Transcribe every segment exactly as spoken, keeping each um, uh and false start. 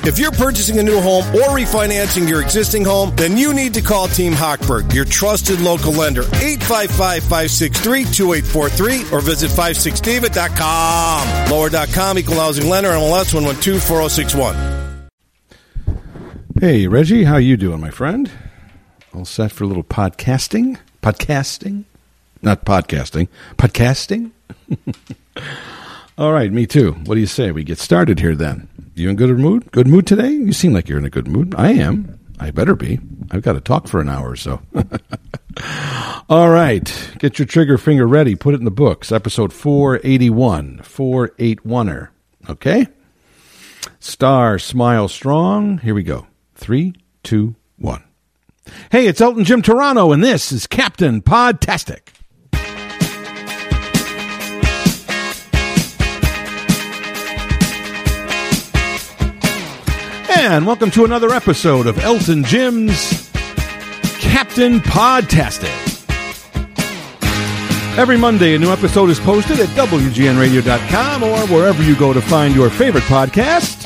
If you're purchasing a new home or refinancing your existing home, then you need to call Team Hochberg, your trusted local lender. eight five five, five six three, two eight four three or visit five six david dot com. Lower dot com, equal housing lender, M L S one one two four zero six one. Hey, Reggie, how you doing, my friend? All set for a little podcasting? Podcasting? Not podcasting. Podcasting? All right, me too. What do you say? We get started here then. You in good mood? Good mood today? You seem like you're in a good mood. I am. I better be. I've got to talk for an hour or so. All right. Get your trigger finger ready. Put it in the books. Episode four eighty-one. four eighty-one-er. Okay? Star, smile strong. Here we go. Three, two, one. Hey, it's Elton Jim Toronto, and this is Captain Podtastic. And welcome to another episode of Elton Jim's Captain Podtastic. Every Monday, a new episode is posted at W G N radio dot com or wherever you go to find your favorite podcast.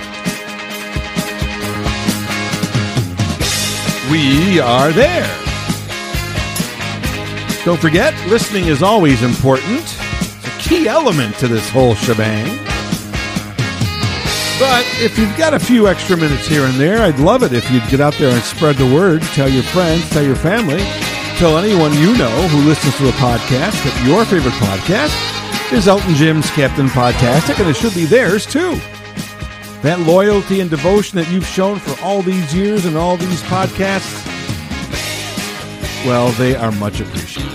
We are there. Don't forget, listening is always important. It's a key element to this whole shebang. But if you've got a few extra minutes here and there, I'd love it if you'd get out there and spread the word. Tell your friends, tell your family, tell anyone you know who listens to a podcast that your favorite podcast is Elton Jim's Captain Podtastic, and it should be theirs too. That loyalty and devotion that you've shown for all these years and all these podcasts, well, they are much appreciated.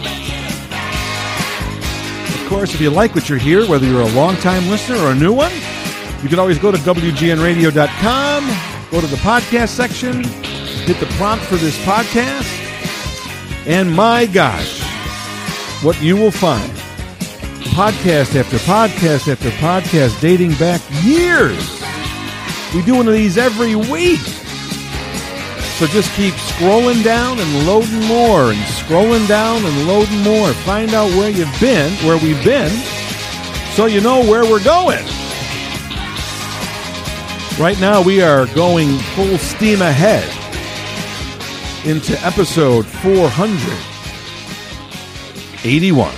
Of course, if you like what you're hearing, whether you're a long-time listener or a new one, you can always go to W G N radio dot com, go to the podcast section, hit the prompt for this podcast, and my gosh, what you will find, podcast after podcast after podcast, dating back years. We do one of these every week. So just keep scrolling down and loading more, and scrolling down and loading more. Find out where you've been, where we've been, so you know where we're going. Right now, we are going full steam ahead into episode four eighty-one.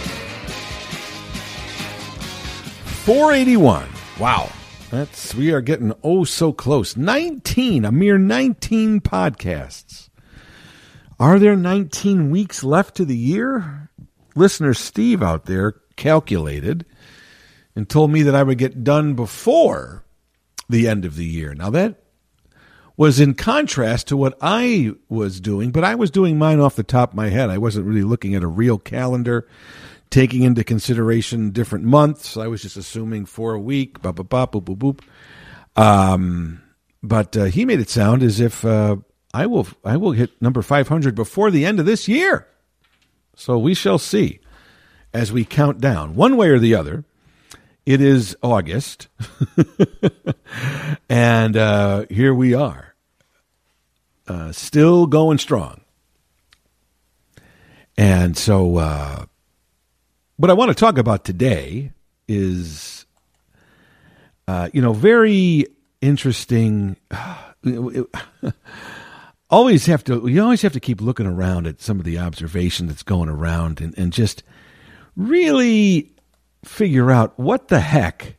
four eighty-one. Wow. That's, we are getting oh so close. nineteen, a mere nineteen podcasts. Are there nineteen weeks left to the year? Listener Steve out there calculated and told me that I would get done before the end of the year. Now that was in contrast to what I was doing, but I was doing mine off the top of my head. I wasn't really looking at a real calendar, taking into consideration different months. I was just assuming for a week, bop, bop, bop, boop, boop, boop. Um, but uh, he made it sound as if uh, I will I will hit number five hundred before the end of this year. So we shall see as we count down, one way or the other. It is August, and uh, here we are, uh, still going strong. And so uh, what I want to talk about today is, uh, you know, very interesting. always have to, you always have to keep looking around at some of the observation that's going around and, and just really figure out what the heck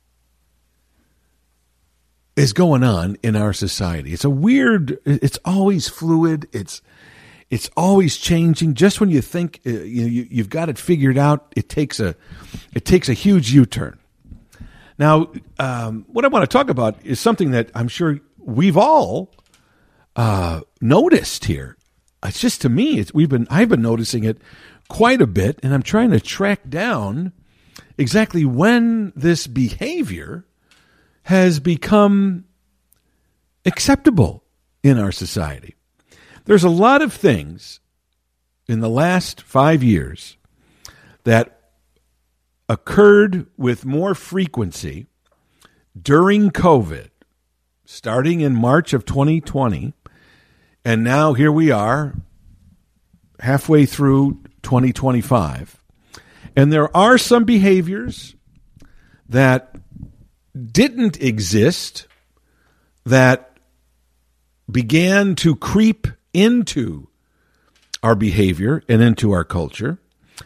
is going on in our society. It's a weird, it's always fluid. It's, it's always changing. Just when you think uh, you, you, you've got it figured out, it takes a, it takes a huge U-turn. Now, um, what I want to talk about is something that I'm sure we've all uh, noticed here. It's just, to me, it's, we've been, I've been noticing it quite a bit, and I'm trying to track down exactly when this behavior has become acceptable in our society. There's a lot of things in the last five years that occurred with more frequency during COVID, starting in March of twenty twenty, and now here we are halfway through twenty twenty-five. And there are some behaviors that didn't exist that began to creep into our behavior and into our culture.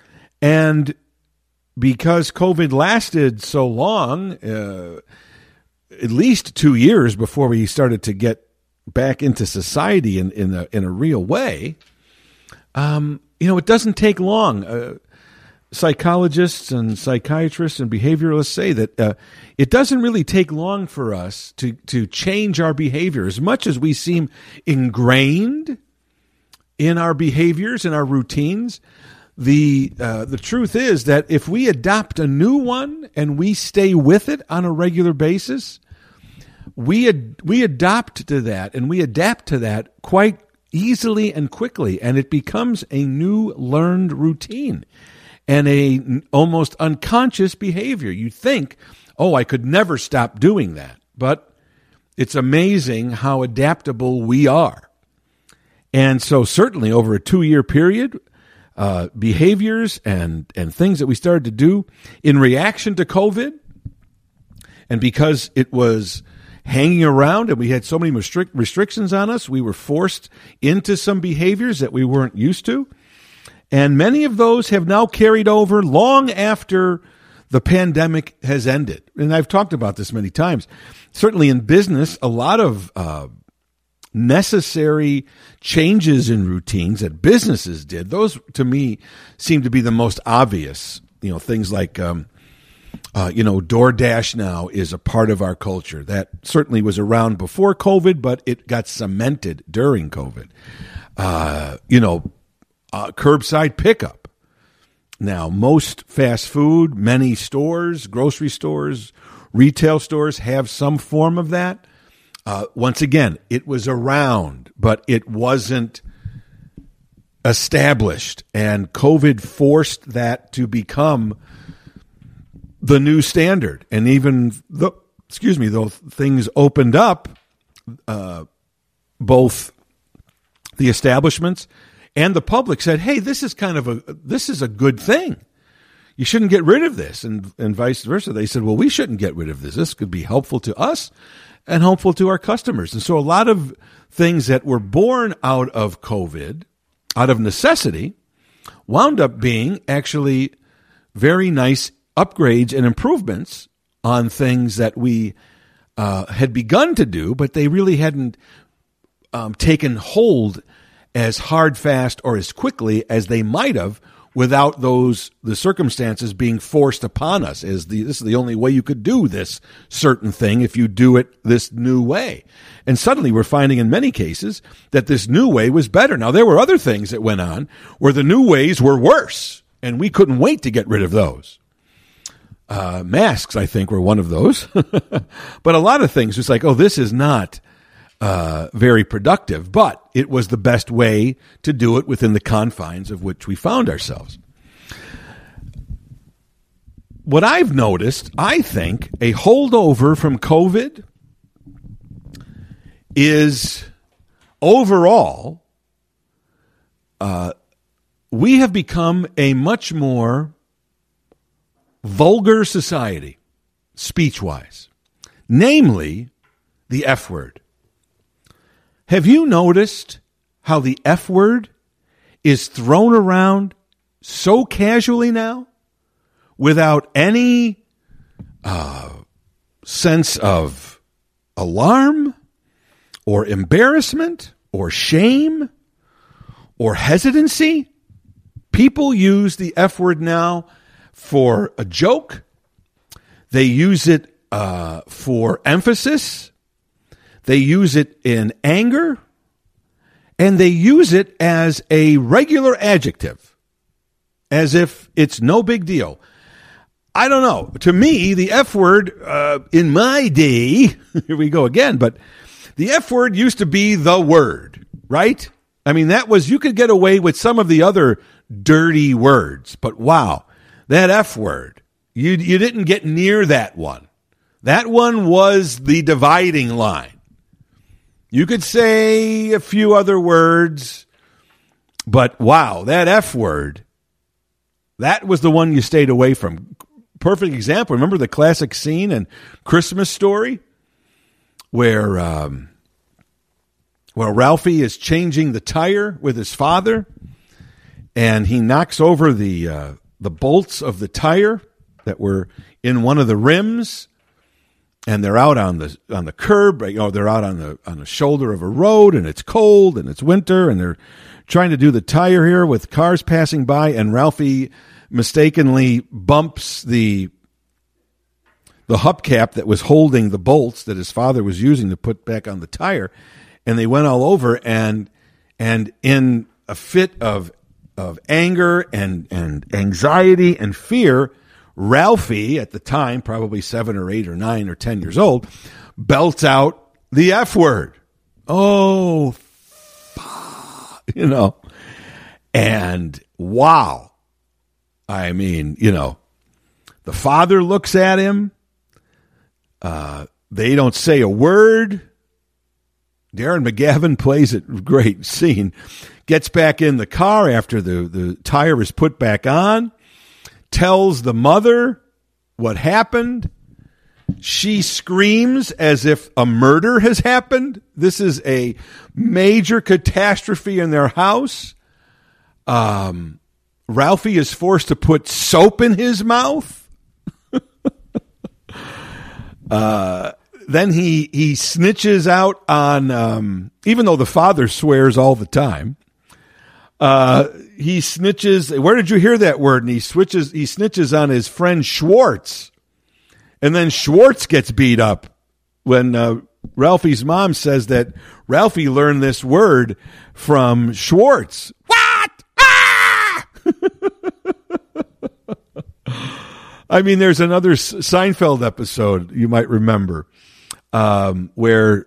And because COVID lasted so long, uh, at least two years before we started to get back into society in, in, a, in a real way, um, you know, it doesn't take long. Uh, psychologists and psychiatrists and behavioralists say that uh, it doesn't really take long for us to, to change our behavior. As much as we seem ingrained in our behaviors and our routines, the uh, the truth is that if we adopt a new one and we stay with it on a regular basis, we ad- we adopt to that and we adapt to that quite easily and quickly, and it becomes a new learned routine and a n- almost unconscious behavior. You think, oh, I could never stop doing that, but it's amazing how adaptable we are. And so certainly over a two-year period, uh, behaviors and, and things that we started to do in reaction to COVID, and because it was hanging around and we had so many restric- restrictions on us, we were forced into some behaviors that we weren't used to. And many of those have now carried over long after the pandemic has ended. And I've talked about this many times. Certainly in business, a lot of uh, necessary changes in routines that businesses did, those to me seem to be the most obvious. You know, things like, um, uh, you know, DoorDash now is a part of our culture. That certainly was around before COVID, but it got cemented during COVID. Uh, you know, uh, curbside pickup. Now, most fast food, many stores, grocery stores, retail stores have some form of that. Uh, once again, it was around, but it wasn't established, and COVID forced that to become the new standard. And even though, excuse me, though things opened up, uh, both the establishments and the public said, "Hey, this is kind of a this is a good thing. You shouldn't get rid of this," and and vice versa. They said, "Well, we shouldn't get rid of this. This could be helpful to us and helpful to our customers." And so, a lot of things that were born out of COVID, out of necessity, wound up being actually very nice upgrades and improvements on things that we uh, had begun to do, but they really hadn't um, taken hold as hard, fast, or as quickly as they might have without those the circumstances being forced upon us. As the this is the only way you could do this certain thing if you do it this new way. And suddenly we're finding in many cases that this new way was better. Now, there were other things that went on where the new ways were worse, and we couldn't wait to get rid of those. Uh, masks, I think, were one of those. But a lot of things, it's like, oh, this is not uh, very productive, but it was the best way to do it within the confines of which we found ourselves. What I've noticed, I think, a holdover from COVID is overall, uh, we have become a much more vulgar society, speech-wise, namely the F word. Have you noticed how the F word is thrown around so casually now without any uh, sense of alarm or embarrassment or shame or hesitancy? People use the F word now for a joke. They use it uh, for emphasis. They use it in anger. And they use it as a regular adjective, as if it's no big deal. I don't know. To me, the F word, uh, in my day, here we go again, but the F word used to be the word, right? I mean, that was, you could get away with some of the other dirty words, but wow, that F word, you you didn't get near that one. That one was the dividing line. You could say a few other words, but wow, that F word, that was the one you stayed away from. Perfect example. Remember the classic scene in Christmas Story where um, where Ralphie is changing the tire with his father, and he knocks over the uh, the bolts of the tire that were in one of the rims, and they're out on the on the curb. You know, they're out on the on the shoulder of a road, and it's cold and it's winter, and they're trying to do the tire here with cars passing by, and Ralphie mistakenly bumps the the hubcap that was holding the bolts that his father was using to put back on the tire, and they went all over, and and in a fit of of anger and, and anxiety and fear, Ralphie, at the time, probably seven or eight or nine or ten years old, belts out the F word. Oh, fuck, you know, and wow. I mean, you know, the father looks at him. Uh, they don't say a word. Darren McGavin plays it great scene. Gets back in the car after the, the tire is put back on. Tells the mother what happened. She screams as if a murder has happened. This is a major catastrophe in their house. Um, Ralphie is forced to put soap in his mouth. uh, then he, he snitches out on, um, even though the father swears all the time, uh, he snitches. Where did you hear that word? And he switches, he snitches on his friend Schwartz. And then Schwartz gets beat up when, uh, Ralphie's mom says that Ralphie learned this word from Schwartz. What? Ah! I mean, there's another Seinfeld episode you might remember, um, where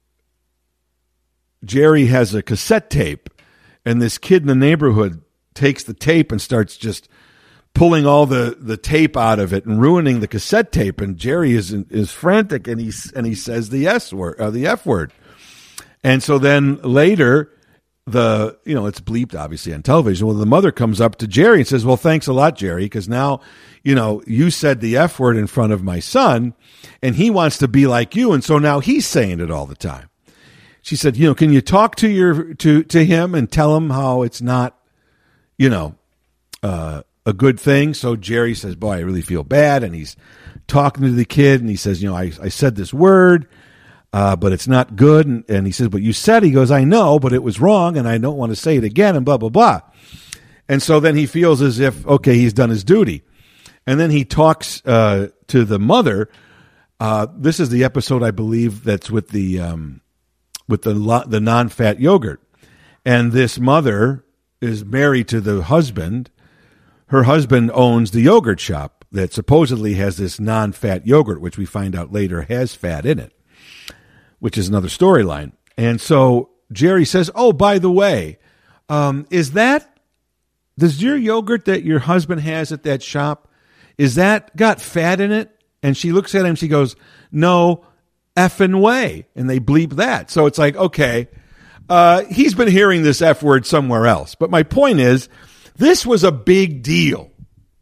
Jerry has a cassette tape, and this kid in the neighborhood takes the tape and starts just pulling all the, the tape out of it and ruining the cassette tape. And Jerry is is frantic, and he and he says the S word, uh, the F word. And so then later, the you know it's bleeped obviously on television. Well, the mother comes up to Jerry and says, "Well, thanks a lot, Jerry, because now you know you said the F word in front of my son, and he wants to be like you, and so now he's saying it all the time." She said, "You know, can you talk to your to to him and tell him how it's not, you know, uh, a good thing?" So Jerry says, "Boy, I really feel bad," and he's talking to the kid, and he says, "You know, I I said this word, uh, but it's not good," and, and he says, "But you said," he goes, "I know, but it was wrong, and I don't want to say it again," and blah blah blah. And so then he feels as if okay, he's done his duty, and then he talks uh, to the mother. Uh, this is the episode, I believe, that's with the. Um, with the the non-fat yogurt. And this mother is married to the husband. Her husband owns the yogurt shop that supposedly has this non-fat yogurt, which we find out later has fat in it, which is another storyline. And so Jerry says, "Oh, by the way, um, is that, does your yogurt that your husband has at that shop, is that got fat in it?" And she looks at him, she goes, "No, effing way," and they bleep that. So it's like, okay, uh, he's been hearing this F word somewhere else. But my point is, this was a big deal.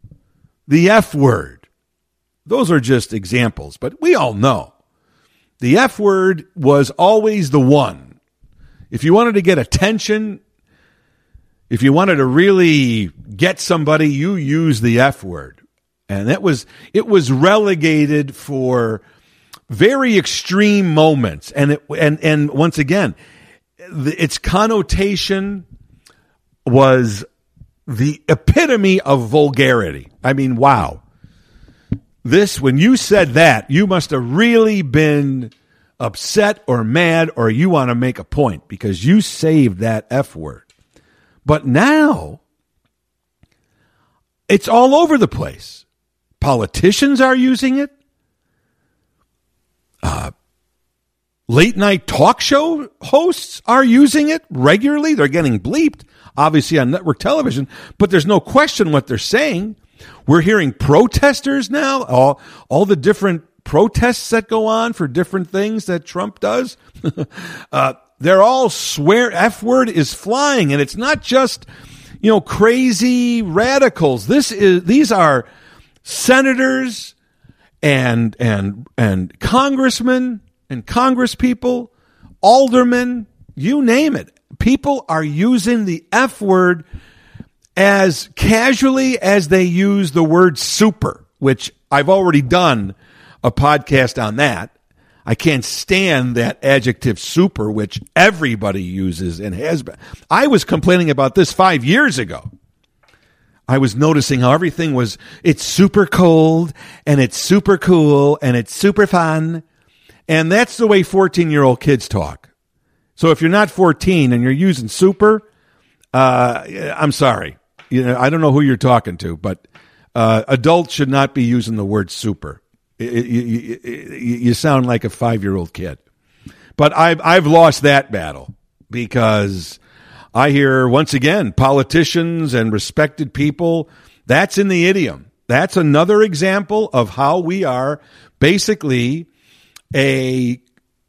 The F word. Those are just examples, but we all know the F word was always the one. If you wanted to get attention, if you wanted to really get somebody, you use the F word. And that was, it was relegated for very extreme moments, and it, and and once again, the, its connotation was the epitome of vulgarity. I mean, wow! This, when you said that, you must have really been upset or mad, or you want to make a point because you saved that F word. But now, it's all over the place. Politicians are using it. Uh, late night talk show hosts are using it regularly. They're getting bleeped, obviously, on network television, but there's no question what they're saying. We're hearing protesters now, all, all the different protests that go on for different things that Trump does. uh, they're all swear, F word is flying, and it's not just, you know, crazy radicals. This is, these are senators and and and congressmen and Congress people, aldermen, you name it. People are using the F word as casually as they use the word super, which I've already done a podcast on that. I can't stand that adjective super, which everybody uses and has been. I was complaining about this five years ago. I was noticing how everything was, it's super cold and it's super cool and it's super fun. And that's the way fourteen-year-old kids talk. So if you're not fourteen and you're using super, uh, I'm sorry. You know, I don't know who you're talking to, but uh, adults should not be using the word super. It, it, you, it, you sound like a five-year-old kid. But I've, I've lost that battle because I hear, once again, politicians and respected people, that's in the idiom. That's another example of how we are basically a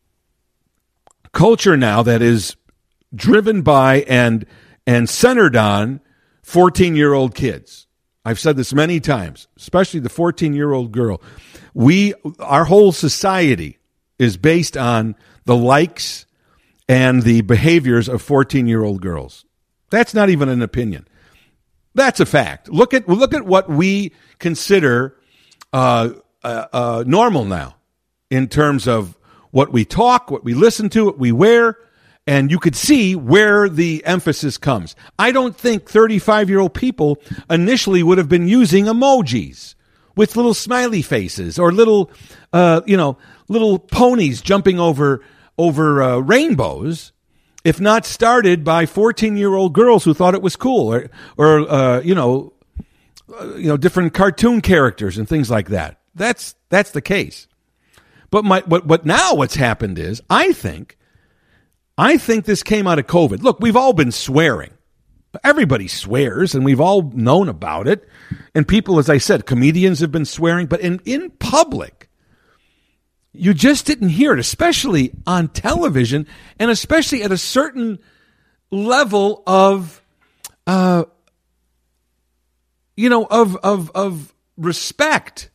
culture now that is driven by and and centered on fourteen-year-old kids. I've said this many times, especially the fourteen-year-old girl. We, our whole society is based on the likes and the behaviors of fourteen-year-old girls. That's not even an opinion. That's a fact. Look at look at what we consider uh, uh, uh, normal now in terms of what we talk, what we listen to, what we wear, and you could see where the emphasis comes. I don't think thirty-five-year-old people initially would have been using emojis with little smiley faces or little, uh, you know, little ponies jumping over over uh, rainbows, if not started by fourteen-year-old girls who thought it was cool, or, or uh, you know, uh, you know, different cartoon characters and things like that. That's that's the case. But my what what now what's happened is I think I think this came out of COVID. Look, we've all been swearing. Everybody swears, and we've all known about it. And people, as I said, comedians have been swearing, but in, in public, you just didn't hear it, especially on television, and especially at a certain level of, uh, you know, of of of respect.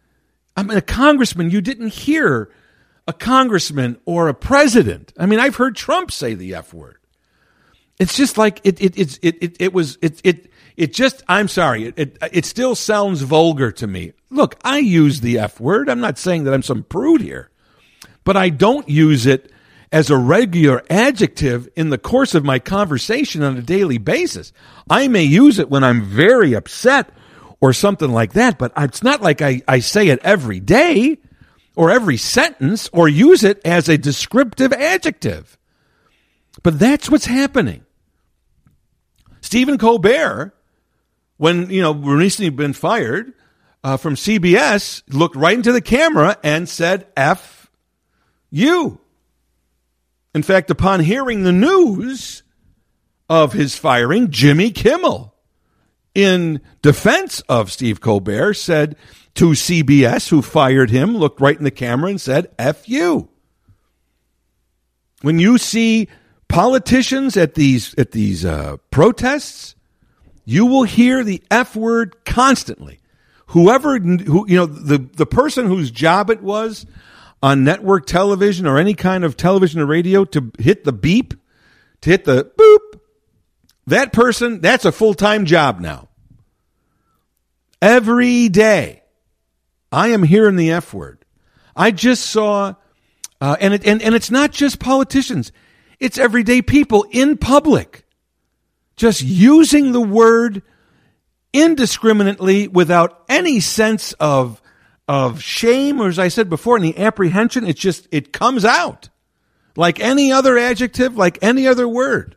I mean, a congressman, you didn't hear a congressman or a president. I mean, I've heard Trump say the F word. It's just like it. It. It's. It. It. It was. It. It. It just. I'm sorry. It, it. It still sounds vulgar to me. Look, I use the F word. I'm not saying that I'm some prude here, but I don't use it as a regular adjective in the course of my conversation on a daily basis. I may use it when I'm very upset or something like that, but it's not like I, I say it every day or every sentence or use it as a descriptive adjective. But that's what's happening. Stephen Colbert, when, you know, recently been fired uh, from C B S, looked right into the camera and said, F you. In fact, upon hearing the news of his firing, Jimmy Kimmel, in defense of Steve Colbert, said to C B S, who fired him, looked right in the camera and said, F you. When you see politicians at these at these uh, protests, you will hear the F word constantly. Whoever, who you know, the, the person whose job it was on network television or any kind of television or radio to hit the beep, to hit the boop, that person, that's a full-time job now. Every day, I am hearing the F word. I just saw, uh, and it, and and it's not just politicians. It's everyday people in public just using the word indiscriminately without any sense of of shame, or as I said before, any apprehension. It's just, it comes out like any other adjective, like any other word.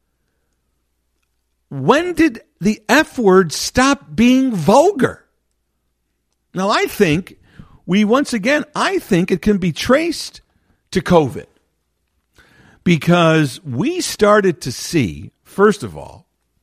When did the F word stop being vulgar? Now, I think we, once again, I think it can be traced to COVID. Because we started to see, first of all,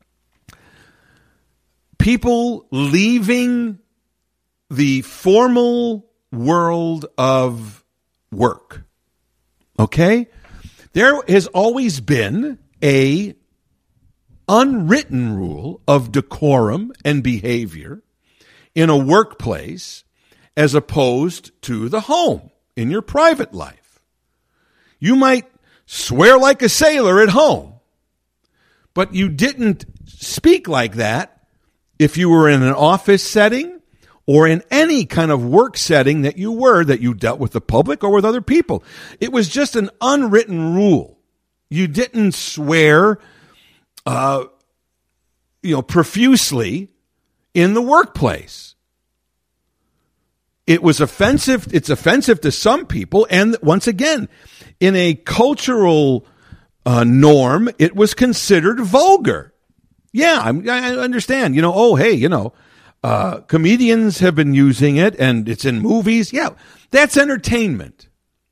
people leaving the formal world of work. Okay? There has always been a unwritten rule of decorum and behavior in a workplace as opposed to the home, in your private life. You might swear like a sailor at home, but you didn't speak like that if you were in an office setting or in any kind of work setting that you were, that you dealt with the public or with other people. It was just an unwritten rule. You didn't swear, uh, you know, profusely in the workplace. It was offensive. It's offensive to some people. And once again, in a cultural uh, norm, it was considered vulgar. Yeah, I'm, I understand. You know, oh, hey, you know, uh, comedians have been using it and it's in movies. Yeah, that's entertainment.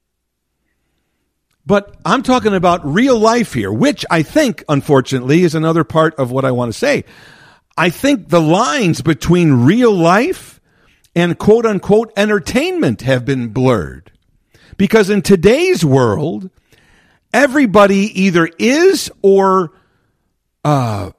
But I'm talking about real life here, which I think, unfortunately, is another part of what I want to say. I think the lines between real life and quote unquote entertainment have been blurred. Because in today's world, everybody either is or uh,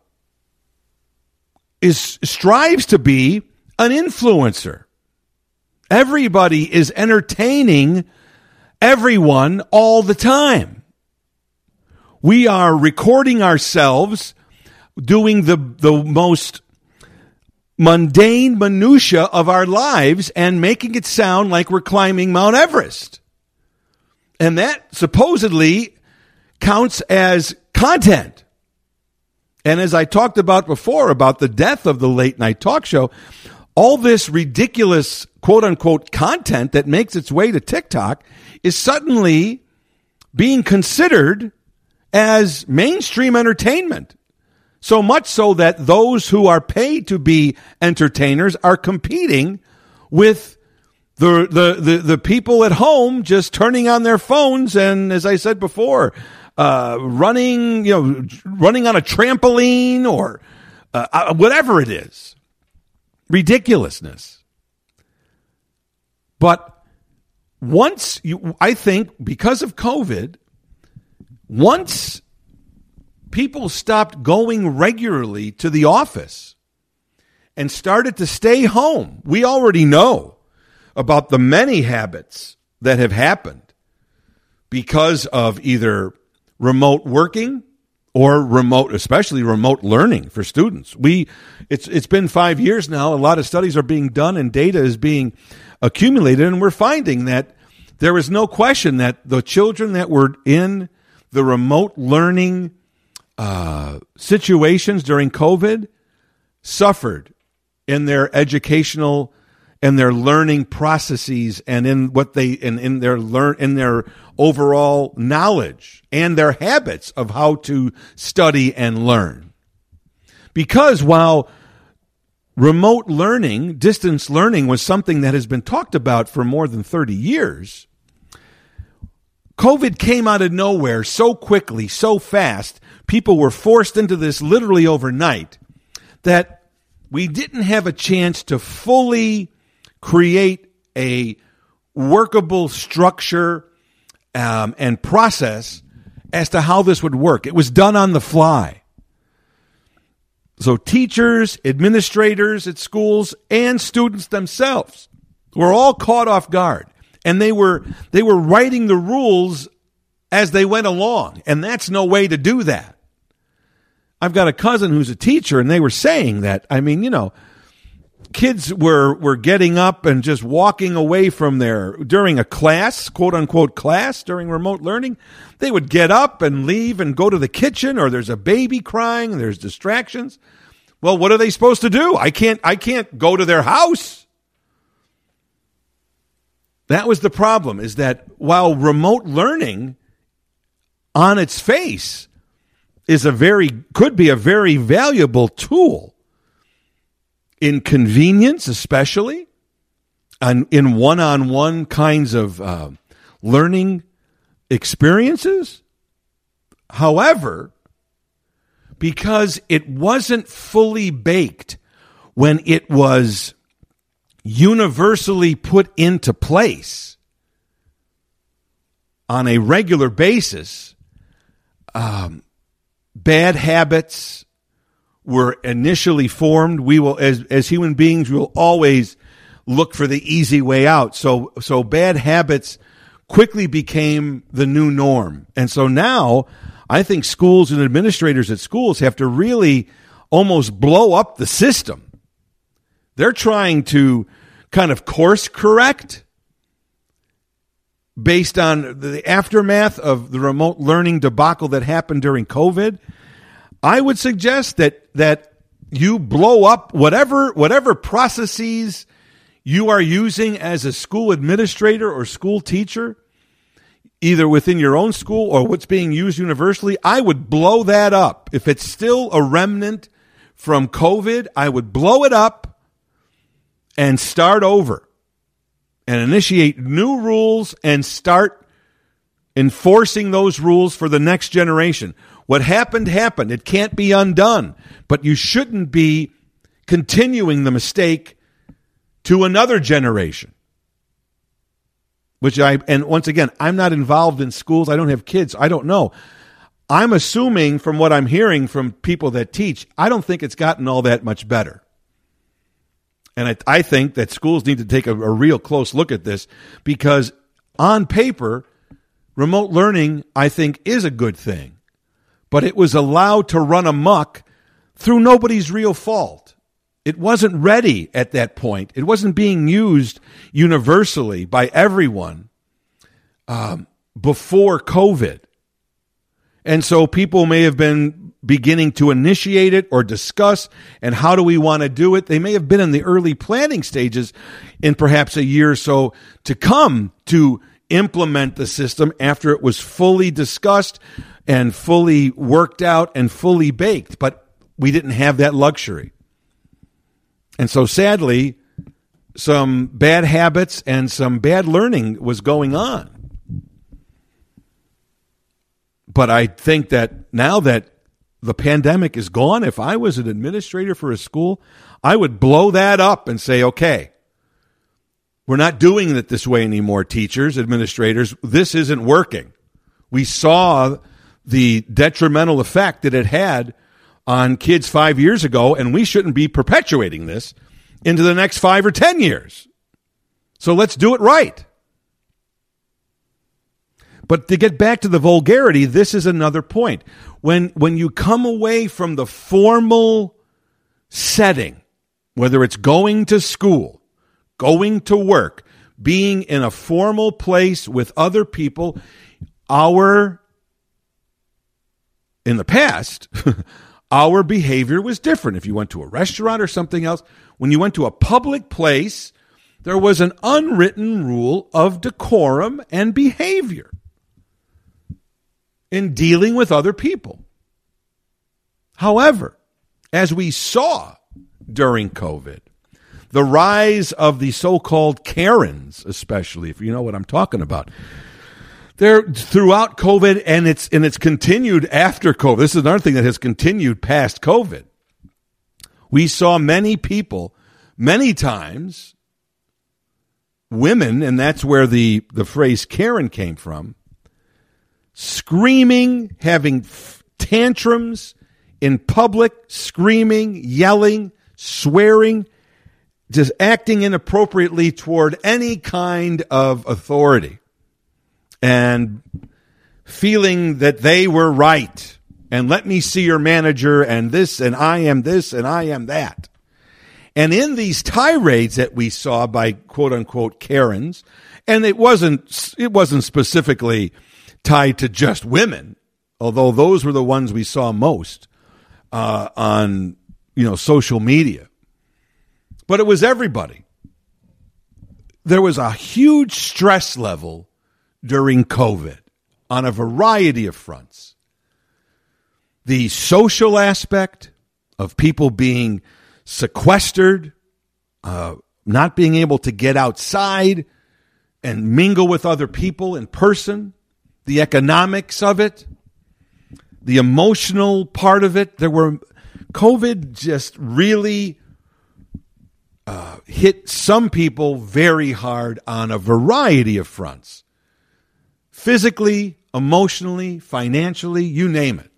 is strives to be an influencer. Everybody is entertaining everyone all the time. We are recording ourselves doing the, the most mundane minutia of our lives and making it sound like we're climbing Mount Everest. And that supposedly counts as content. And as I talked about before, about the death of the late night talk show, all this ridiculous quote unquote content that makes its way to TikTok is suddenly being considered as mainstream entertainment. So much so that those who are paid to be entertainers are competing with the, the, the, the people at home just turning on their phones and, as I said before, uh, running, you know, running on a trampoline or uh, whatever it is. Ridiculousness. But once you, I think because of COVID, once people stopped going regularly to the office and started to stay home, we already know about the many habits that have happened because of either remote working or remote, especially remote learning for students. We, it's it's been five years now. A lot of studies are being done and data is being accumulated, and we're finding that there is no question that the children that were in the remote learning uh, situations during COVID suffered in their educational and their learning processes and in what they and in their learn in their overall knowledge and their habits of how to study and learn. Because while remote learning, distance learning was something that has been talked about for more than thirty years, COVID came out of nowhere so quickly, so fast, people were forced into this literally overnight that we didn't have a chance to fully create a workable structure um, and process as to how this would work. It was done on the fly. So teachers, administrators at schools, and students themselves were all caught off guard. And they were they were writing the rules as they went along. And that's no way to do that. I've got a cousin who's a teacher, and they were saying that, I mean, you know, kids were, were getting up and just walking away from their, during a class, quote unquote class, during remote learning. They would get up and leave and go to the kitchen, or there's a baby crying, and there's distractions. Well, what are they supposed to do? I can't, I can't go to their house. That was the problem, is that while remote learning on its face is a very, could be a very valuable tool in convenience, especially, and in one-on-one kinds of uh, learning experiences. However, because it wasn't fully baked when it was universally put into place on a regular basis, um, bad habits were initially formed. We will, as as human beings, we will always look for the easy way out. So so bad habits quickly became the new norm. And so now I think schools and administrators at schools have to really almost blow up the system. They're trying to kind of course correct based on the aftermath of the remote learning debacle that happened during COVID. I would suggest that that you blow up whatever whatever processes you are using as a school administrator or school teacher, either within your own school or what's being used universally. I would blow that up. If it's still a remnant from COVID, I would blow it up and start over and initiate new rules and start enforcing those rules for the next generation. What happened, happened. It can't be undone. But you shouldn't be continuing the mistake to another generation. Which I, and once again, I'm not involved in schools. I don't have kids. I don't know. I'm assuming from what I'm hearing from people that teach, I don't think it's gotten all that much better. And I, I think that schools need to take a, a real close look at this, because on paper, remote learning, I think, is a good thing. But it was allowed to run amok through nobody's real fault. It wasn't ready at that point. It wasn't being used universally by everyone um, before COVID. And so people may have been beginning to initiate it or discuss, and how do we want to do it? They may have been in the early planning stages in perhaps a year or so to come to implement the system after it was fully discussed and fully worked out and fully baked. But we didn't have that luxury. And so sadly, some bad habits and some bad learning was going on. But I think that now that the pandemic is gone, if I was an administrator for a school, I would blow that up and say, okay, we're not doing it this way anymore, teachers, administrators. This isn't working. We saw the detrimental effect that it had on kids five years ago, and we shouldn't be perpetuating this into the next five or ten years. So let's do it right. But to get back to the vulgarity, this is another point. When when you come away from the formal setting, whether it's going to school, going to work, being in a formal place with other people, our, in the past, our behavior was different. If you went to a restaurant or something else, when you went to a public place, there was an unwritten rule of decorum and behavior in dealing with other people. However, as we saw during COVID, the rise of the so-called Karens, especially, if you know what I'm talking about, there throughout COVID, and it's and it's continued after COVID. This is another thing that has continued past COVID. We saw many people, many times, women, and that's where the, the phrase Karen came from, screaming, having f- tantrums in public, screaming, yelling, swearing, just acting inappropriately toward any kind of authority, and feeling that they were right, and let me see your manager, and this, and I am this, and I am that. And in these tirades that we saw by quote-unquote Karens, and it wasn't it wasn't specifically tied to just women, although those were the ones we saw most uh, on, you know, social media. But it was everybody. There was a huge stress level during COVID on a variety of fronts. The social aspect of people being sequestered, uh, not being able to get outside and mingle with other people in person, the economics of it, the emotional part of it. There were, COVID just really uh, hit some people very hard on a variety of fronts. Physically, emotionally, financially, you name it.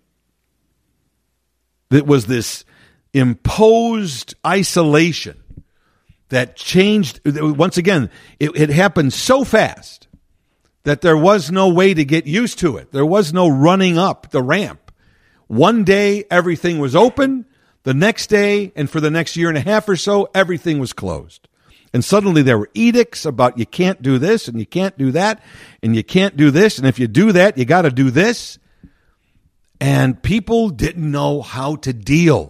It was this imposed isolation that changed. Once again, it, it happened so fast that there was no way to get used to it. There was no running up the ramp. One day, everything was open. The next day, and for the next year and a half or so, everything was closed. And suddenly there were edicts about you can't do this, and you can't do that, and you can't do this, and if you do that, you got to do this. And people didn't know how to deal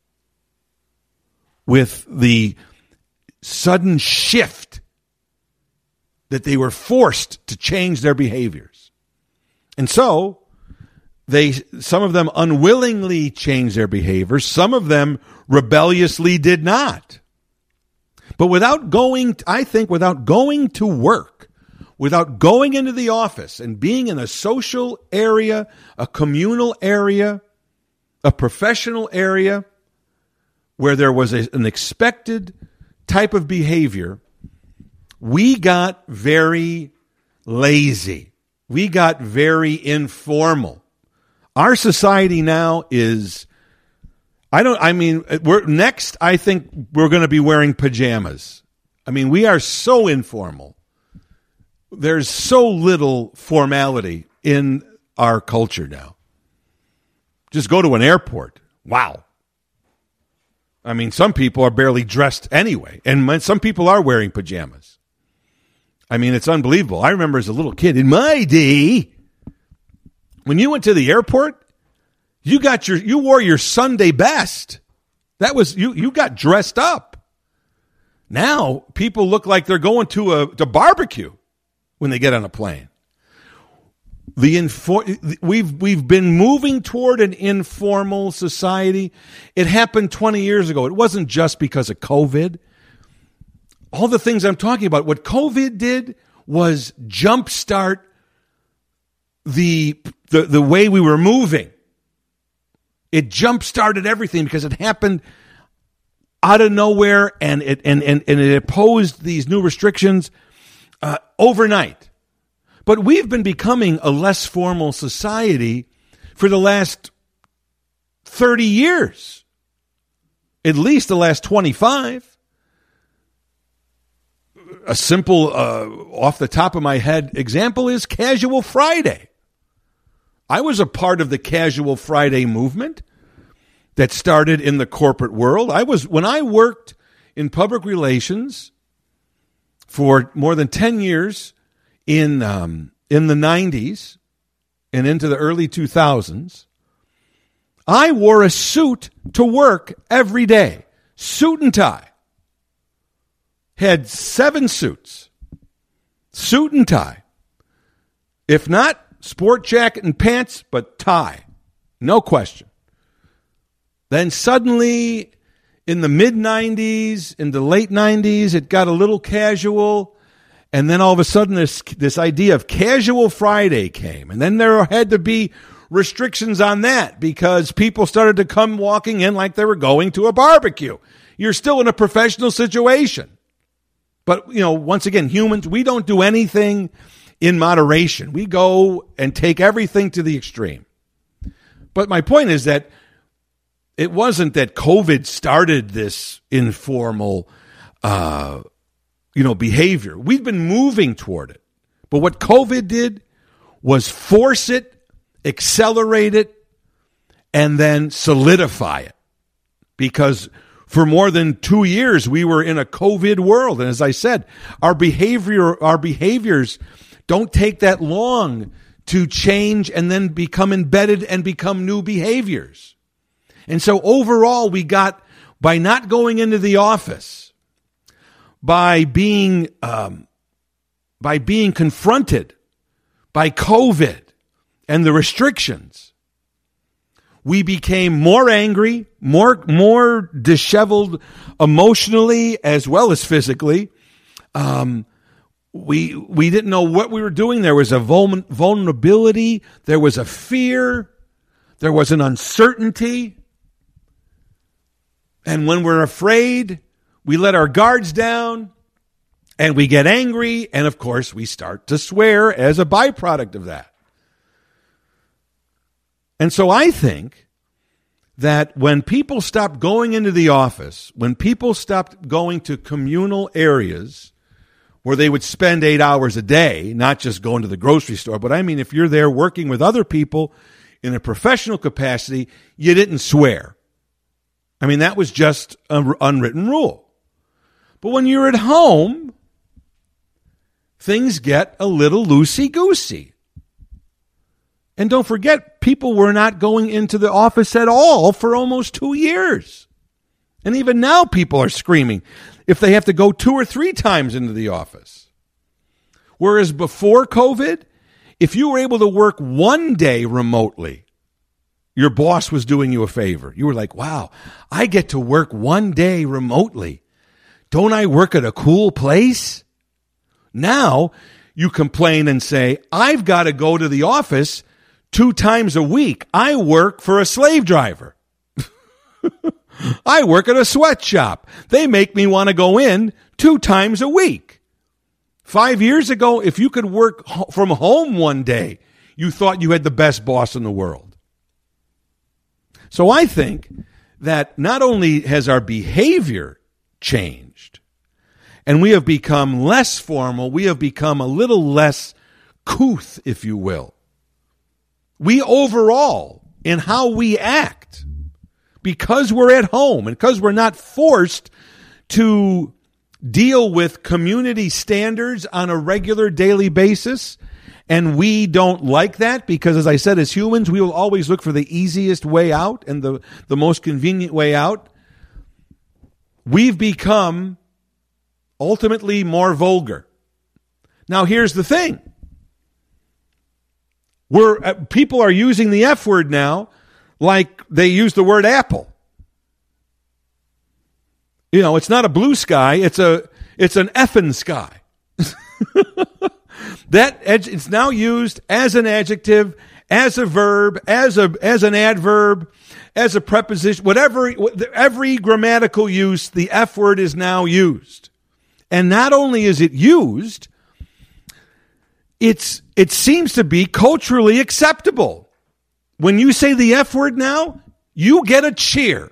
with the sudden shift that they were forced to change their behaviors. And so they, some of them unwillingly changed their behaviors. Some of them rebelliously did not. But without going, I think without going to work, without going into the office and being in a social area, a communal area, a professional area where there was a, an expected type of behavior, we got very lazy. We got very informal. Our society now is, I don't, I mean, we're next, I think we're going to be wearing pajamas. I mean, we are so informal. There's so little formality in our culture now. Just go to an airport. Wow. I mean, some people are barely dressed anyway, and some people are wearing pajamas. I mean, it's unbelievable. I remember as a little kid, in my day, when you went to the airport, you got your you wore your Sunday best. That was you you got dressed up. Now people look like they're going to a to barbecue when they get on a plane. The infor- we've we've been moving toward an informal society. It happened twenty years ago. It wasn't just because of COVID. All the things I'm talking about, what COVID did was jumpstart the the the way we were moving. It jump-started everything because it happened out of nowhere, and it and, and, and it imposed these new restrictions uh, overnight. But we've been becoming a less formal society for the last thirty years, at least the last twenty-five. A simple, uh, off the top of my head example is Casual Friday. I was a part of the Casual Friday movement that started in the corporate world. I was when I worked in public relations for more than ten years in um, in the nineties and into the early two thousands. I wore a suit to work every day, suit and tie. Had seven suits, suit and tie. If not, sport jacket and pants, but tie. No question. Then suddenly, in the mid-nineties, in the late nineties, it got a little casual. And then all of a sudden, this, this idea of Casual Friday came. And then there had to be restrictions on that because people started to come walking in like they were going to a barbecue. You're still in a professional situation. But, you know, once again, humans, we don't do anything in moderation. We go and take everything to the extreme. But my point is that it wasn't that COVID started this informal, uh, you know, behavior. We've been moving toward it. But what COVID did was force it, accelerate it, and then solidify it. Because for more than two years, we were in a COVID world. And as I said, our behavior, our behaviors don't take that long to change and then become embedded and become new behaviors. And so overall, we got, by not going into the office, by being, um, by being confronted by COVID and the restrictions, we became more angry, more more disheveled emotionally as well as physically. Um, we we didn't know what we were doing. There was a vul- vulnerability. There was a fear. There was an uncertainty. And when we're afraid, we let our guards down and we get angry. And of course, we start to swear as a byproduct of that. And so I think that when people stopped going into the office, when people stopped going to communal areas where they would spend eight hours a day, not just going to the grocery store, but I mean if you're there working with other people in a professional capacity, you didn't swear. I mean, that was just an unwritten rule. But when you're at home, things get a little loosey-goosey. And don't forget, people were not going into the office at all for almost two years. And even now people are screaming if they have to go two or three times into the office. Whereas before COVID, if you were able to work one day remotely, your boss was doing you a favor. You were like, wow, I get to work one day remotely. Don't I work at a cool place? Now you complain and say, I've got to go to the office two times a week. I work for a slave driver. I work at a sweatshop. They make me want to go in two times a week. Five years ago, if you could work from home one day, you thought you had the best boss in the world. So I think that not only has our behavior changed, and we have become less formal, we have become a little less couth, if you will. We overall, in how we act, because we're at home and because we're not forced to deal with community standards on a regular daily basis, and we don't like that because, as I said, as humans, we will always look for the easiest way out and the, the most convenient way out. We've become ultimately more vulgar. Now, here's the thing. We're, uh, people are using the F word now like they use the word apple. You know, it's not a blue sky, it's a it's an effing sky. That it's now used as an adjective, as a verb, as a as an adverb, as a preposition, whatever, every grammatical use, the F word is now used. And not only is it used, it's it seems to be culturally acceptable. When you say the F word now, you get a cheer.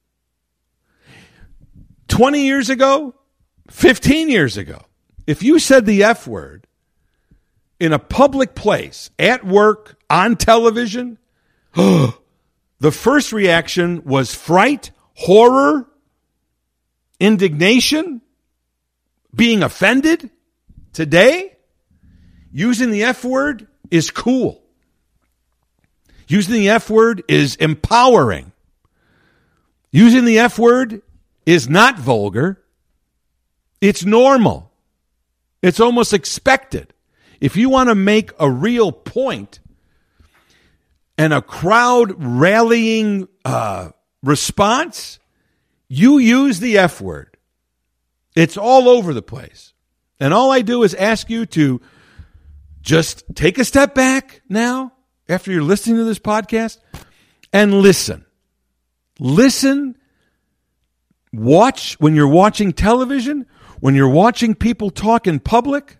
twenty years ago, fifteen years ago, if you said the F word in a public place, at work, on television, the first reaction was fright, horror, indignation, being offended. Today, using the F word is cool. Using the F word is empowering. Using the F word is not vulgar. It's normal. It's almost expected. If you want to make a real point and a crowd rallying uh, response, you use the F word. It's all over the place. And all I do is ask you to just take a step back now, after you're listening to this podcast, and listen. Listen. Watch when you're watching television, when you're watching people talk in public.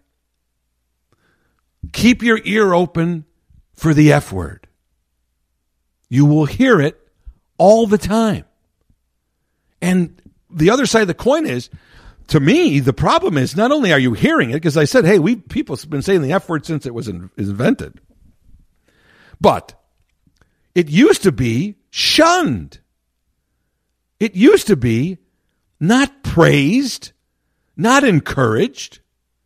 Keep your ear open for the F word. You will hear it all the time. And the other side of the coin is, to me, the problem is not only are you hearing it, because I said, hey, we people have been saying the F word since it was in, invented. But it used to be shunned. It used to be not praised, not encouraged,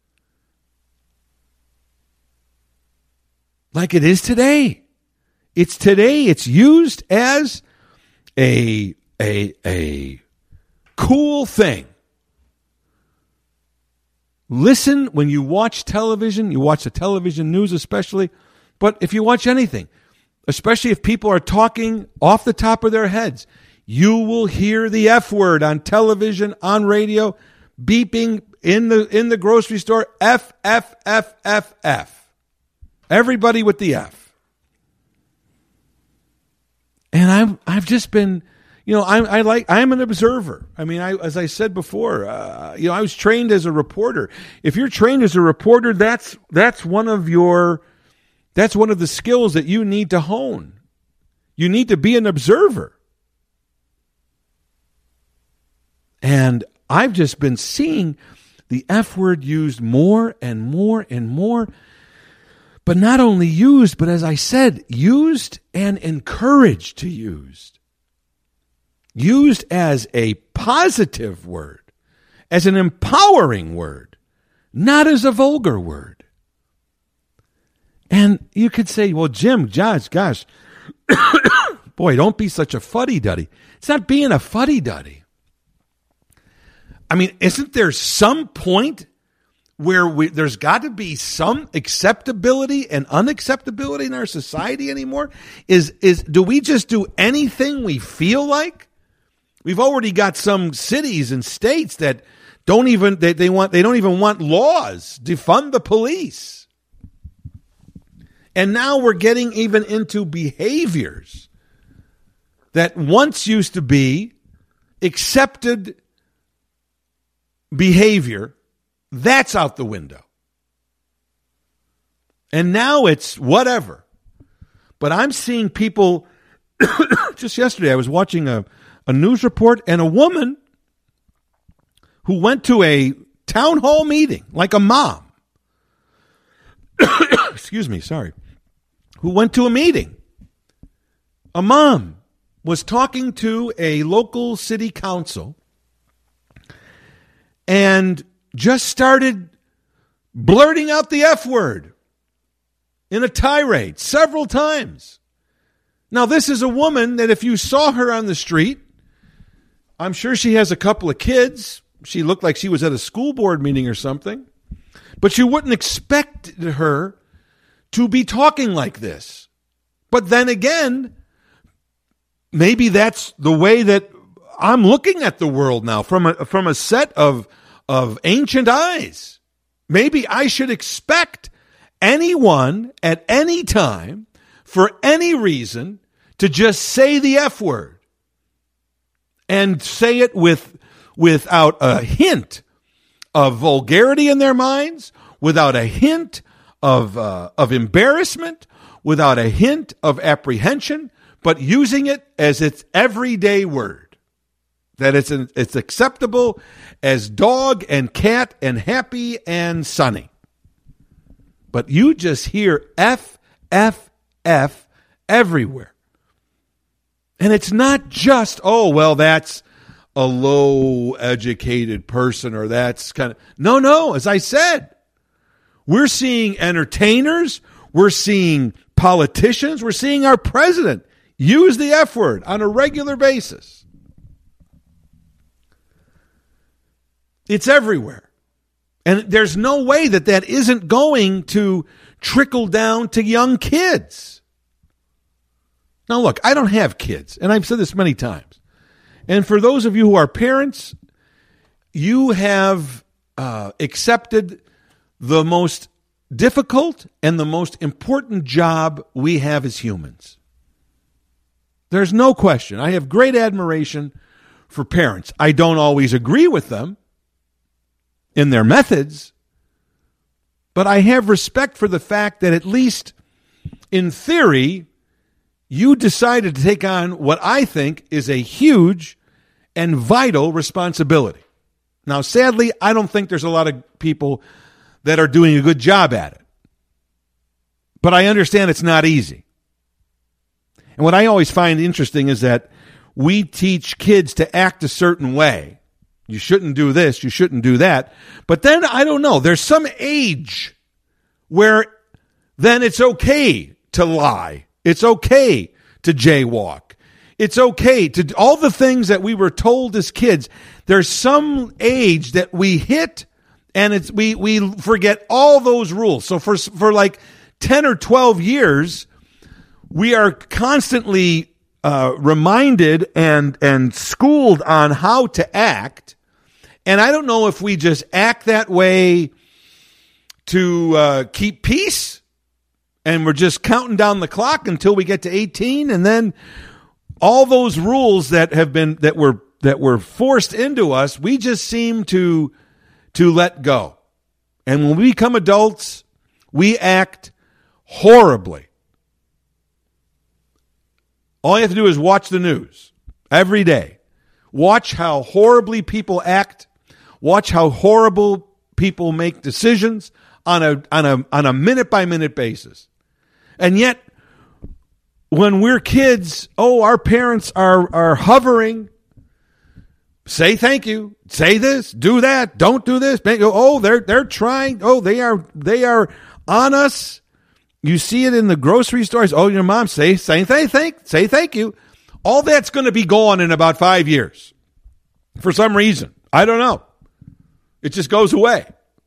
like it is today. It's today, it's used as a, a, a cool thing. Listen when you watch television, you watch the television news especially, but if you watch anything, especially if people are talking off the top of their heads, you will hear the F word on television, on radio, beeping in the in the grocery store, F, F, F, F, F. Everybody with the F. And I'm I've just been, you know, I'm I like I'm an observer. I mean, I as I said before, uh, you know, I was trained as a reporter. If you're trained as a reporter, that's that's one of your that's one of the skills that you need to hone. You need to be an observer. And I've just been seeing the F word used more and more and more. But not only used, but as I said, used and encouraged to use. Used as a positive word, as an empowering word, not as a vulgar word. And you could say, well, Jim, Josh, gosh, boy, don't be such a fuddy-duddy. It's not being a fuddy-duddy. I mean, isn't there some point where we, there's got to be some acceptability and unacceptability in our society anymore? Is is do we just do anything we feel like? We've already got some cities and states that don't even they, they want they don't even want laws, defund the police. And now we're getting even into behaviors that once used to be accepted behavior. That's out the window. And now it's whatever. But I'm seeing people, just yesterday I was watching a, a news report, and a woman who went to a town hall meeting, like a mom, excuse me, sorry, who went to a meeting. A mom was talking to a local city council and just started blurting out the F word in a tirade several times. Now, this is a woman that if you saw her on the street, I'm sure she has a couple of kids. She looked like she was at a school board meeting or something. But you wouldn't expect her to be talking like this. But then again, maybe that's the way that I'm looking at the world now, from a, from a set of of ancient eyes. Maybe I should expect anyone at any time, for any reason, to just say the F word and say it with without a hint of vulgarity in their minds, without a hint of uh, of embarrassment, without a hint of apprehension, but using it as its everyday word. That it's an, it's acceptable as dog and cat and happy and sunny. But you just hear F, F, F everywhere. And it's not just, oh, well, that's a low-educated person, or that's kind of... No, no, as I said, we're seeing entertainers, we're seeing politicians, we're seeing our president use the F word on a regular basis. It's everywhere. And there's no way that that isn't going to trickle down to young kids. Now, look, I don't have kids, and I've said this many times. And for those of you who are parents, you have uh, accepted the most difficult and the most important job we have as humans. There's no question. I have great admiration for parents. I don't always agree with them in their methods, but I have respect for the fact that at least in theory, you decided to take on what I think is a huge and vital responsibility. Now, sadly, I don't think there's a lot of people that are doing a good job at it, but I understand it's not easy. And what I always find interesting is that we teach kids to act a certain way. You shouldn't do this, you shouldn't do that. But then, I don't know, there's some age where then it's okay to lie. It's okay to jaywalk. It's okay to all the things that we were told as kids. There's some age that we hit, and it's we we forget all those rules. So for for like ten or twelve years, we are constantly uh, reminded and and schooled on how to act. And I don't know if we just act that way to uh, keep peace, and we're just counting down the clock until we get to eighteen, and then all those rules that have been that were that were forced into us, we just seem to to let go. And when we become adults, we act horribly. All you have to do is watch the news every day. Watch how horribly people act. Watch how horrible people make decisions on a on a on a minute by minute basis. And yet when we're kids, oh, our parents are are hovering. Say thank you. Say this, do that, don't do this. Oh, they're they're trying. Oh, they are they are on us. You see it in the grocery stores. Oh, your mom say say thank thank say thank you. All that's going to be gone in about five years. For some reason. I don't know. It just goes away.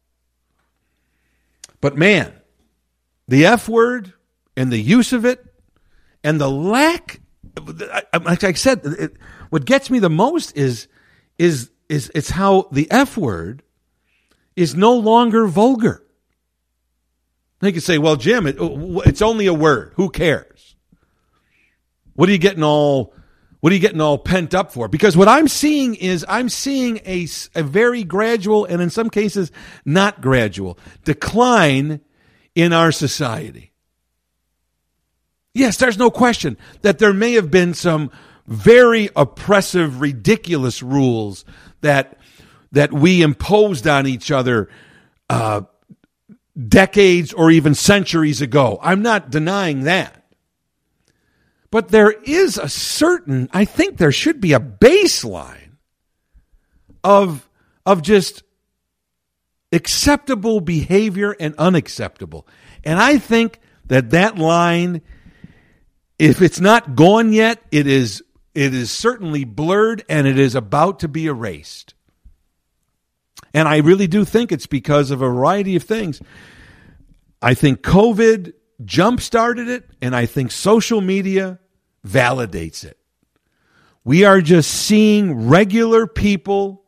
But man, the F word and the use of it and the lack, like I said, it, what gets me the most is, is, is it's how the F word is no longer vulgar. They could say, well, Jim, it, it's only a word. Who cares? What are you getting all... What are you getting all pent up for? Because what I'm seeing is I'm seeing a, a very gradual and in some cases not gradual decline in our society. Yes, there's no question that there may have been some very oppressive, ridiculous rules that that we imposed on each other uh, decades or even centuries ago. I'm not denying that. But there is a certain, I think there should be a baseline of, of just acceptable behavior and unacceptable. And I think that that line, if it's not gone yet, it is, it is certainly blurred and it is about to be erased. And I really do think it's because of a variety of things. I think COVID jump-started it, and I think social media validates it. We are just seeing regular people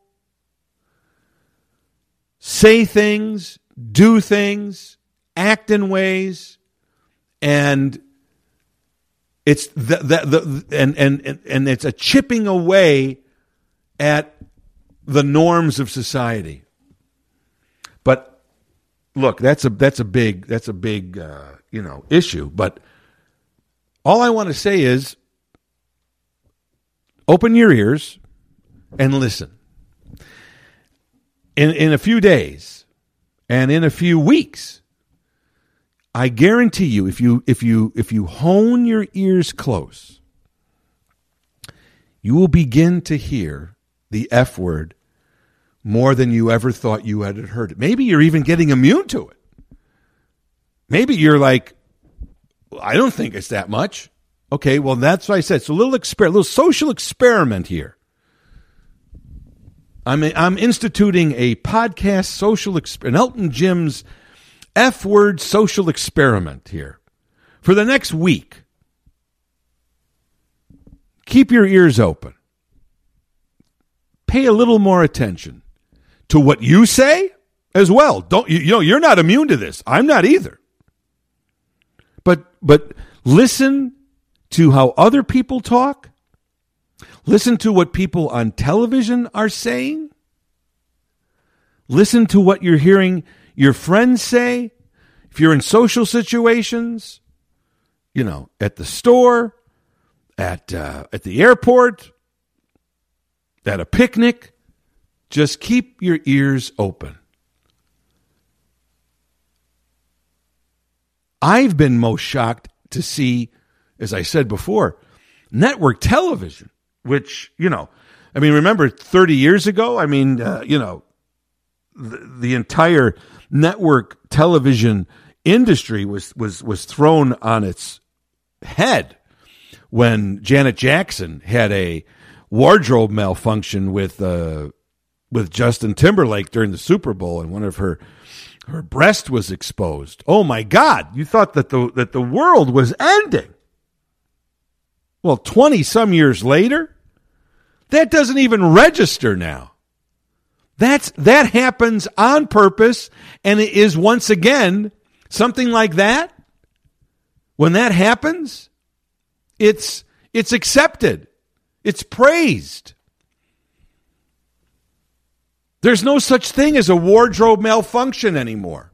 say things, do things, act in ways, and it's the, the, the and, and and it's a chipping away at the norms of society. But look, that's a that's a big that's a big uh, you know issue. But all I want to say is, open your ears and listen. In in a few days and in a few weeks, I guarantee you, if you if you if you hone your ears close, you will begin to hear the F word more than you ever thought you had heard it. Maybe you're even getting immune to it. Maybe you're like, I don't think it's that much. Okay, well, that's what I said. So a little exper- little social experiment here. I'm I'm instituting a podcast social experiment, Elton Jim's F word social experiment here for the next week. Keep your ears open. Pay a little more attention to what you say as well. Don't you, you know you're not immune to this. I'm not either. But but listen to how other people talk. Listen to what people on television are saying. Listen to what you're hearing your friends say. If you're in social situations, you know, at the store, at uh, at the airport, at a picnic, just keep your ears open. I've been most shocked to see, as I said before, network television, which, you know, I mean, remember thirty years ago? I mean, uh, you know, the, the entire network television industry was, was, was thrown on its head when Janet Jackson had a wardrobe malfunction with uh, with Justin Timberlake during the Super Bowl, and one of her her breast was exposed. Oh my God! You thought that the that the world was ending. Well, twenty some years later, that doesn't even register now. That's that happens on purpose, and it is once again something like that. When that happens, it's it's accepted. It's praised. There's no such thing as a wardrobe malfunction anymore.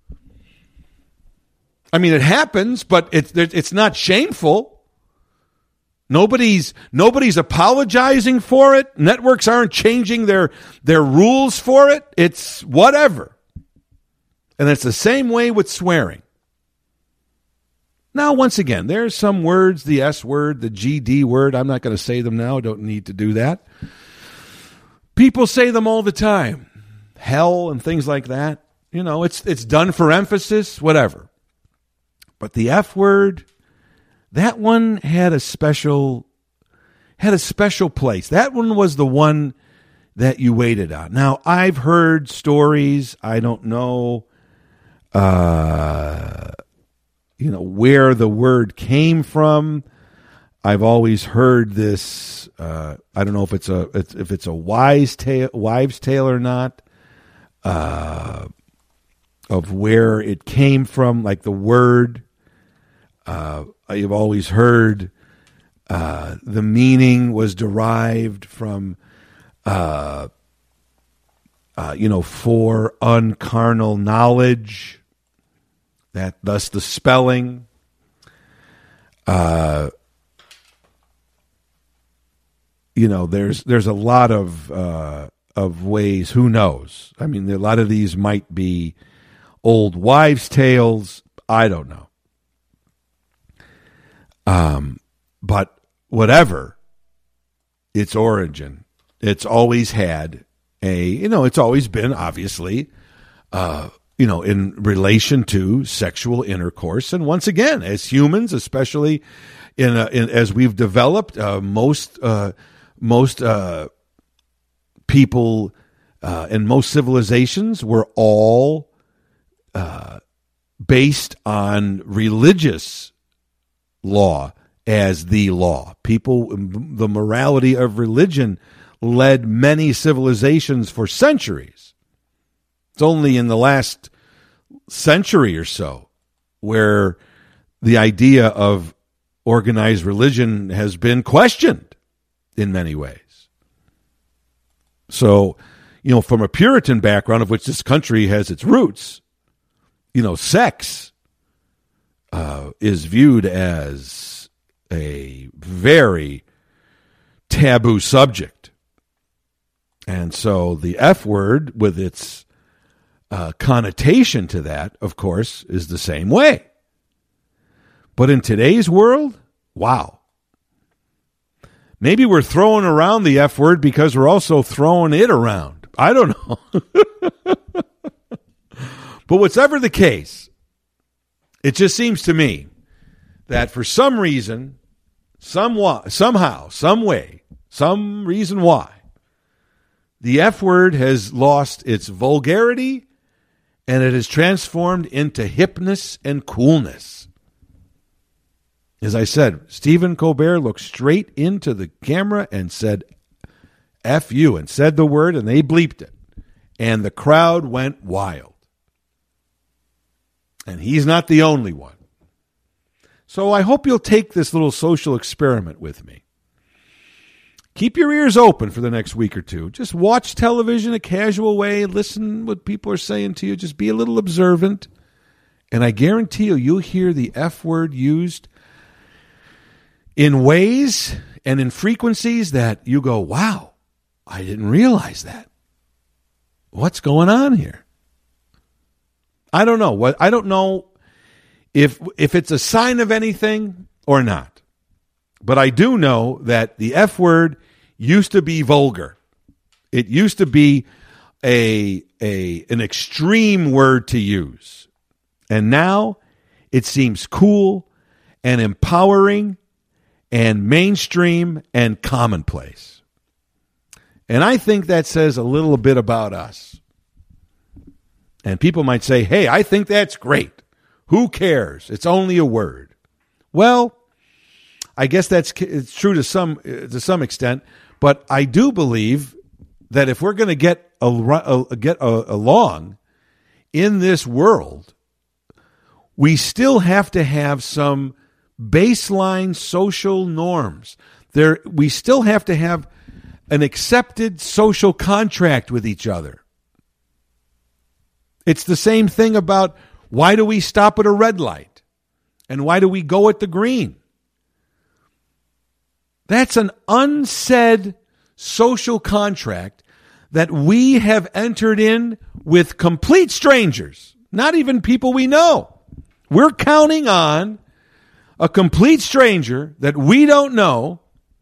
I mean, it happens, but it's it's not shameful. Nobody's nobody's apologizing for it. Networks aren't changing their their rules for it. It's whatever. And it's the same way with swearing. Now, once again, there's some words, the S word, the G D word. I'm not going to say them now. I don't need to do that. People say them all the time. Hell and things like that. You know, it's it's done for emphasis, whatever. But the F word, that one had a special had a special place. That one was the one that you waited on. Now, I've heard stories. I don't know, uh, you know, where the word came from. I've always heard this. Uh, I don't know if it's a if it's a wise tale, wives' tale or not. Uh, of where it came from, like the word. Uh, I've always heard uh, the meaning was derived from, uh, uh, you know, for uncarnal knowledge. That thus the spelling. Uh, you know, there's there's a lot of uh, of ways. Who knows? I mean, a lot of these might be old wives' tales. I don't know. Um, but whatever its origin, it's always had a, you know, it's always been obviously, uh, you know, in relation to sexual intercourse. And once again, as humans, especially in, a, in as we've developed, uh, most, uh, most, uh, people, uh, and most civilizations were all, uh, based on religious law as the law. People, the morality of religion led many civilizations for centuries. It's only in the last century or so where the idea of organized religion has been questioned in many ways. So, you know, from a Puritan background of which this country has its roots, you know, sex uh, is viewed as a very taboo subject. And so the F word, with its uh, connotation to that, of course, is the same way. But in today's world, wow. Maybe we're throwing around the F word because we're also throwing it around. I don't know. But whatever the case, it just seems to me that for some reason, somewhat, somehow, some way, some reason why, the F word has lost its vulgarity and it has transformed into hipness and coolness. As I said, Stephen Colbert looked straight into the camera and said, F you, and said the word, and they bleeped it. And the crowd went wild. And he's not the only one. So I hope you'll take this little social experiment with me. Keep your ears open for the next week or two. Just watch television a casual way. Listen what people are saying to you. Just be a little observant. And I guarantee you, you'll hear the F word used in ways and in frequencies that you go, wow, I didn't realize that. What's going on here? I don't know what I don't know if if it's a sign of anything or not. But I do know that the F word used to be vulgar. It used to be a a an extreme word to use. And now it seems cool and empowering and mainstream and commonplace. And I think that says a little bit about us. And people might say, hey, I think that's great. Who cares? It's only a word. Well, I guess that's it's true to some to some extent, but I do believe that if we're going to get a, a, get a, along in this world, we still have to have some baseline social norms. There, we still have to have an accepted social contract with each other. It's the same thing about why do we stop at a red light and why do we go at the green? That's an unsaid social contract that we have entered in with complete strangers. Not even people we know. We're counting on a complete stranger that we don't know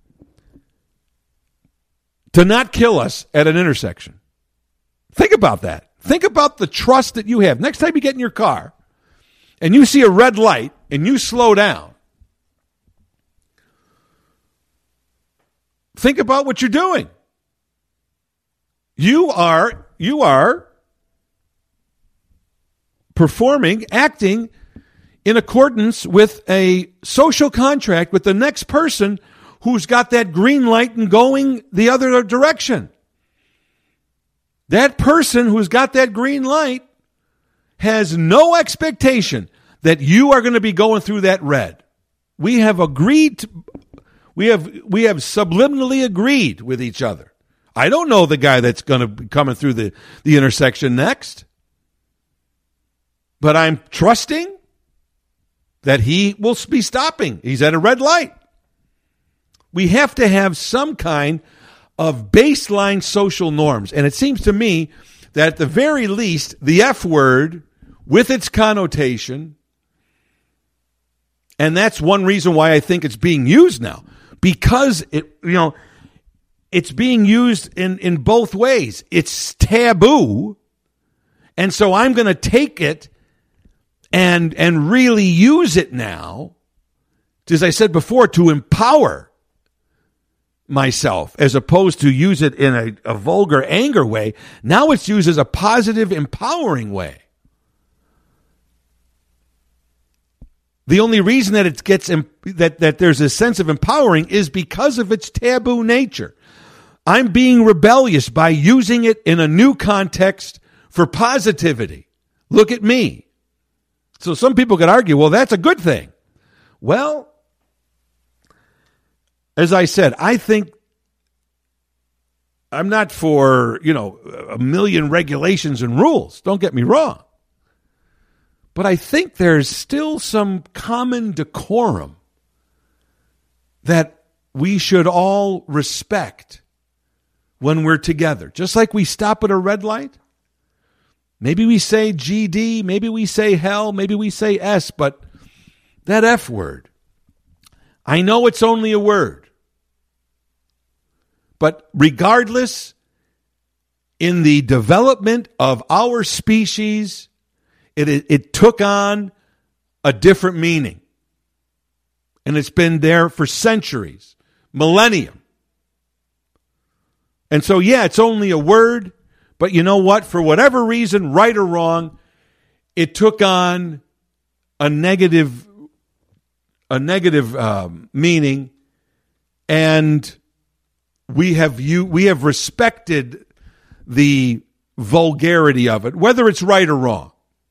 to not kill us at an intersection. Think about that. Think about the trust that you have. Next time you get in your car and you see a red light and you slow down, think about what you're doing. You are, you are performing, acting in accordance with a social contract with the next person who's got that green light and going the other direction. That person who's got that green light has no expectation that you are going to be going through that red. We have agreed to, we have we have subliminally agreed with each other. I don't know the guy that's going to be coming through the, the intersection next. But I'm trusting that he will be stopping. He's at a red light. We have to have some kind of baseline social norms. And it seems to me that at the very least, the F word with its connotation, and that's one reason why I think it's being used now, because it, you know, it's being used in, in both ways. It's taboo, and so I'm going to take it and and really use it now, as I said before, to empower myself, as opposed to use it in a, a vulgar anger way. Now it's used as a positive, empowering way. The only reason that it gets that that there's a sense of empowering is because of its taboo nature. I'm being rebellious by using it in a new context for positivity. Look at me. So some people could argue, well, that's a good thing. Well, as I said, I think I'm not for, you know, a million regulations and rules. Don't get me wrong. But I think there's still some common decorum that we should all respect when we're together. Just like we stop at a red light. Maybe we say G D, maybe we say hell, maybe we say S, but that F word, I know it's only a word. But regardless, in the development of our species, it, it, it took on a different meaning. And it's been there for centuries, millennium. And so, yeah, it's only a word. But you know what? For whatever reason, right or wrong, it took on a negative, a negative um, meaning, and we have you we have respected the vulgarity of it, whether it's right or wrong.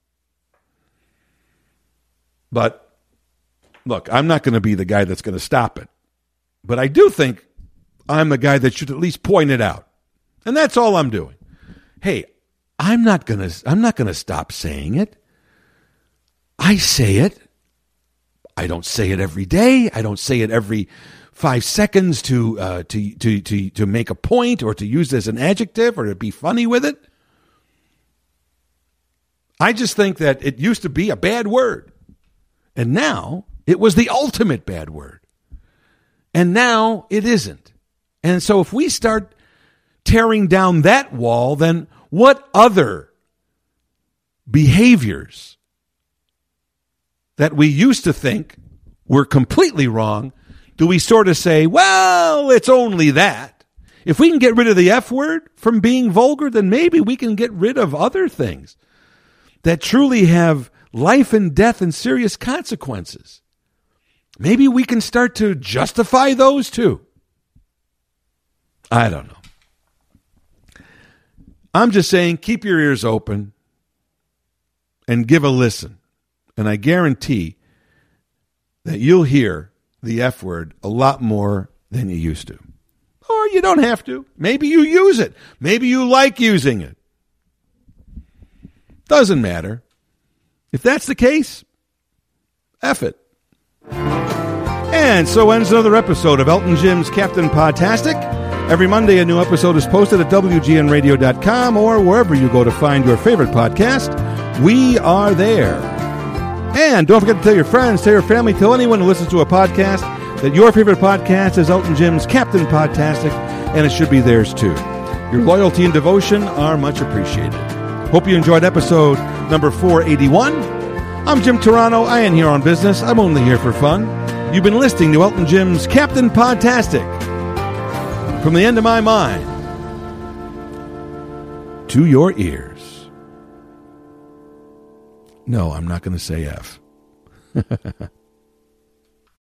But look, I'm not going to be the guy that's going to stop it, but I do think I'm the guy that should at least point it out, and that's all I'm doing. Hey, I'm not going to I'm not going to stop saying it. I say it. I don't say it every day. I don't say it every five seconds to uh, to to to to make a point or to use it as an adjective or to be funny with it. I just think that it used to be a bad word, and now it was the ultimate bad word, and now it isn't. And so if we start tearing down that wall, then what other behaviors that we used to think were completely wrong do we sort of say, well, it's only that? If we can get rid of the F word from being vulgar, then maybe we can get rid of other things that truly have life and death and serious consequences. Maybe we can start to justify those too. I don't know. I'm just saying, keep your ears open and give a listen. And I guarantee that you'll hear the F word a lot more than you used to. Or you don't have to. Maybe you use it. Maybe you like using it. Doesn't matter. If that's the case, F it. And so ends another episode of Elton Jim's Captain Podtastic. Every Monday, a new episode is posted at W G N radio dot com or wherever you go to find your favorite podcast. We are there. And don't forget to tell your friends, tell your family, tell anyone who listens to a podcast that your favorite podcast is Elton Jim's Captain Podtastic, and it should be theirs too. Your loyalty and devotion are much appreciated. Hope you enjoyed episode number four eighty-one. I'm Jim Turano. I ain't here on business. I'm only here for fun. You've been listening to Elton Jim's Captain Podtastic. From the end of my mind to your ears. No, I'm not going to say F.